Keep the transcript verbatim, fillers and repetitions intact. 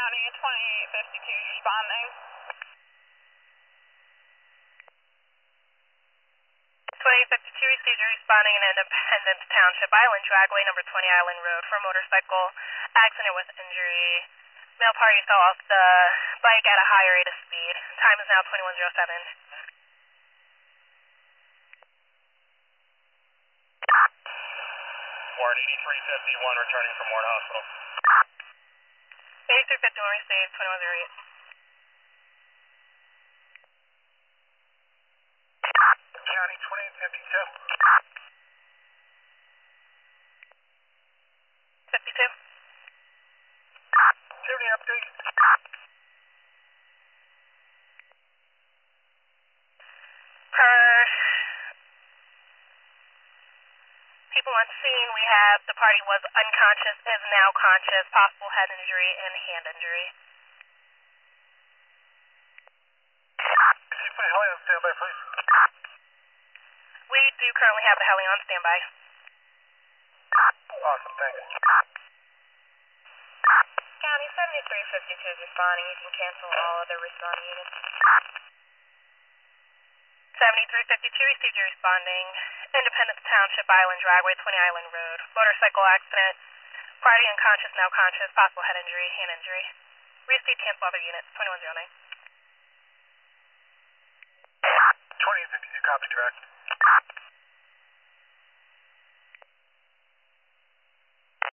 County twenty-eight fifty-two responding. twenty-eight fifty-two received a responding in Independence Township Island Dragway, number twenty Island Road, for a motorcycle accident with injury. Male party fell off the bike at a high rate of speed. Time is now twenty-one oh seven. Warren eighty-three fifty-one returning from Warren Hospital. eighty-three fifty-one received, twenty-one oh eight. County twenty-eight fifty-two. fifty-two. Activity update. Per people on scene, we have the party was unconscious, is now conscious, possible head injury and hand injury. Can you put heli on standby, please? We do currently have the heli on standby. Awesome, thanks. County seventy-three fifty-two is responding. You can cancel all other responding units. seventy-three fifty-two received your responding. Independence Township Island Dragway, twenty Island Road. Motorcycle accident. Party unconscious, now conscious. Possible head injury, hand injury. Received, cancel other units. twenty-one oh nine. twenty-eight fifty-two, copy, direct.